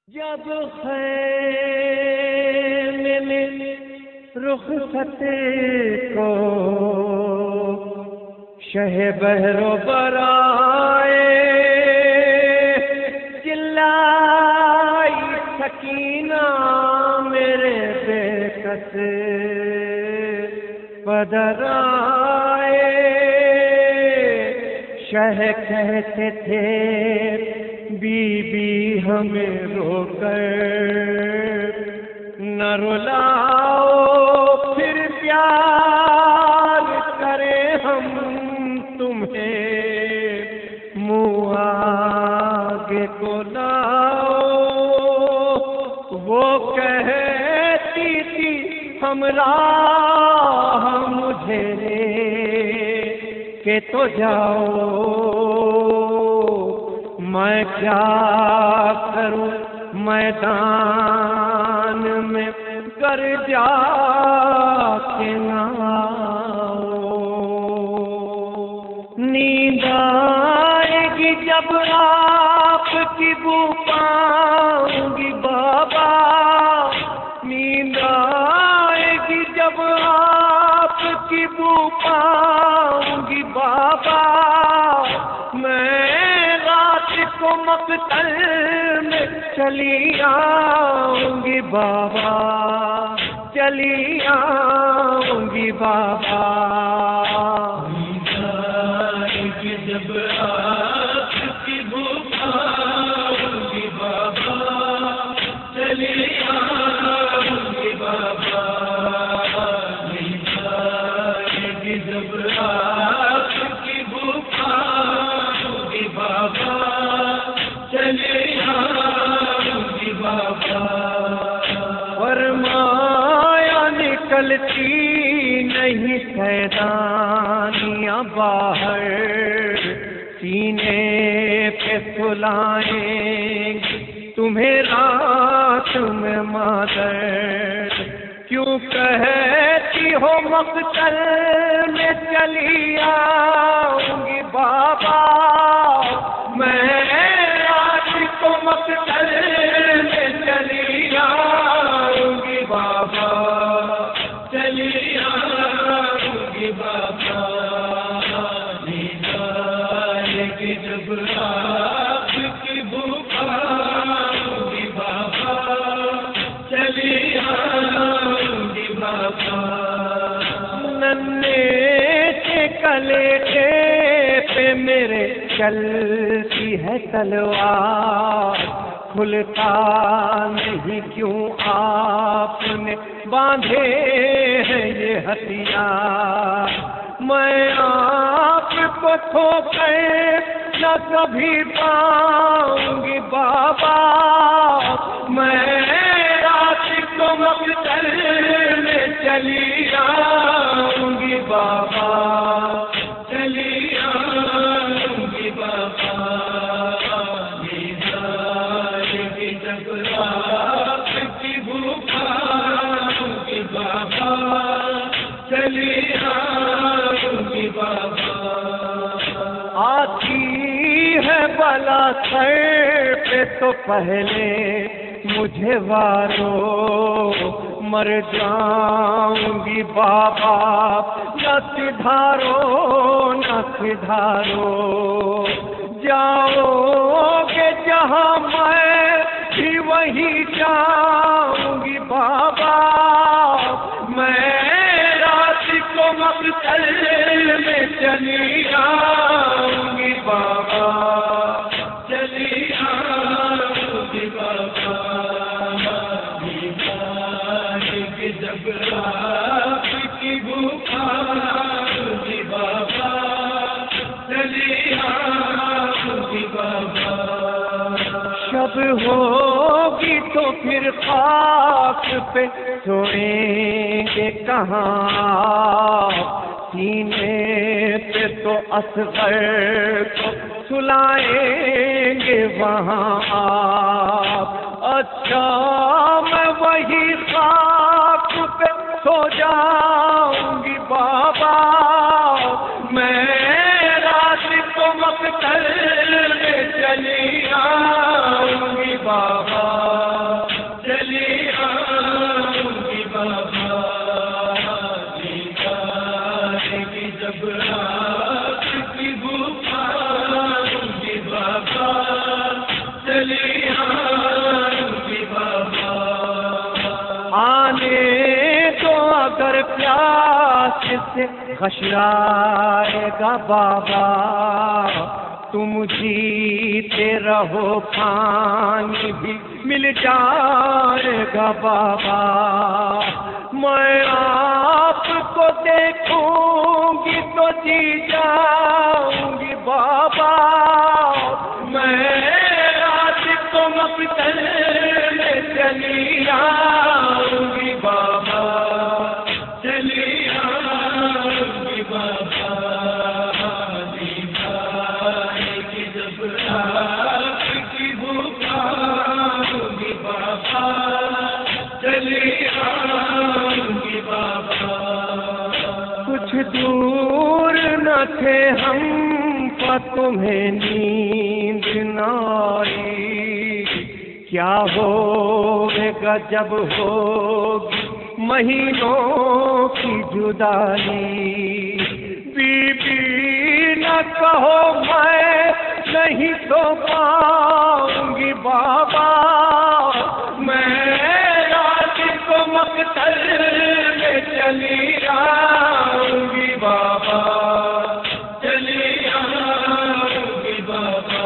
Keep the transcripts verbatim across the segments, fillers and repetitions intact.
جب خیمے میں رخصت کو شہ بحر و برائے چلائی سکینہ میرے بے کس پدرائے شہ کہتے تھے بی بی ہمیں رو کر نہ رلاؤ پھر پیار کریں ہم تمہیں منہ آگے کو لاؤ وہ کہتی تھی ہمراہ مجھے لے کے تو جاؤ میں کیا کروں میدان میں گر جا کے نہ نیند آئے گی جب آپ کی بو پاؤں گی بابا نیند آئے گی جب آپ کی بو پاؤں گی بابا میں کو مقتل میں چلی آؤں گی بابا چلی آؤں گی بابا جب آپ کی بھوکاؤں گی بابا چلی آؤں گی بابا جب آپ کی بھوکاؤں گی بابا فرمایا نکلتی نہیں سیدانیاں باہر سینے پہ سلائیں تمہیں رات میں مادر کیوں کہتی ہو مقتل میں چلی آؤں گی بابا میں کو مقتل میں چلی آؤں گی بابا چلی آؤں گی بابا کی جب آپ کی بھوکاؤں گی بابا چلی آؤں گی بابا ننھے کے کلیجے پہ میرے چلتی ہے تلوار کھلتا نہیں کیوں آپ نے باندھے ہیں یہ ہتھیار میں آپ کو کھو کر نہ کبھی پاؤں گی بابا میں رات کو مقتل میں چلی آؤں گی بابا چلی آؤں گی بابا جب آپ کی بھوکاؤں گی بابا چلی آؤں گی بابا آتی ہے بلا سر پہ تو پہلے مجھے وارو مر جاؤں گی بابا نہ سدھارو نہ سدھارو جاؤ گے جہاں میں بھی وہیں جاؤں گی بابا میں رات کو مقتل میں چلی آؤں گی بابا چلی آؤں گی بابا جب آپ کی بھوکاؤں گی بابا چلی آؤں گی بابا شب ہوگی تو پھر خاک پہ سوئیں گے کہاں سینے پہ تو اصغر کو سلائیں گے وہاں آپ اچھا میں وہی خاک پہ سو جاؤں گی بابا میں رات کو مقتل میں چلی آؤں گی بابا چلی آؤں بابا، آنے تو اگر پیاس سے غشرائے گا بابا، تم جیتے رہو پانی بھی مل جائے گا بابا، میں آپ کو دیکھوں گی تو جی جاؤں گی بابا، میں رات کو مقتل میں چلی آؤں گی بابا، چلی آؤں گی بابا، دیدار کی جب آپ کی بھکاؤں گی بابا، چلی آؤں گی بابا، کچھ دور نہ تھے ہم پر تمہیں نیند نہ آئی، کیا ہوگا جب ہوگی مہینوں کی جدائی، بی بی نہ کہو میں نہیں تو پاؤں گی بابا، میں رات کو مقتل میں چلی آؤں گی بابا، چلی آؤں گی بابا،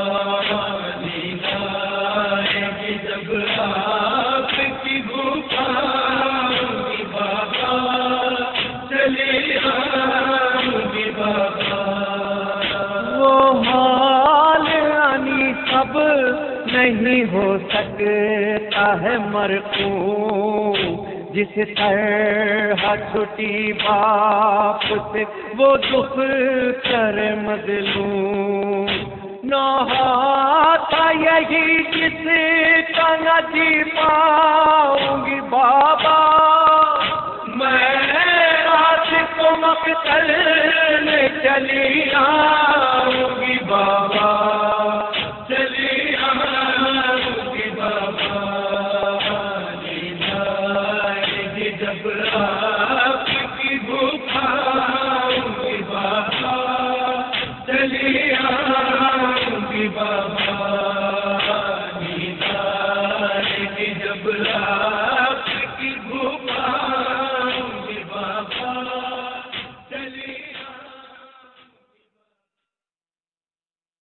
دیدار کی جب آپ کی بھکاؤں گی بابا، چلی آؤں گی بابا، وہ حال آنی سب نہیں ہو سکتا ہے مرقوم، جس طرح چھٹی باپ سے وہ دکھ کر مظلوم، نوحہ تھا یہی جس کا نہ جی پاؤں گی بابا، میں رات کو مقتل میں چلی آؤں گی بابا،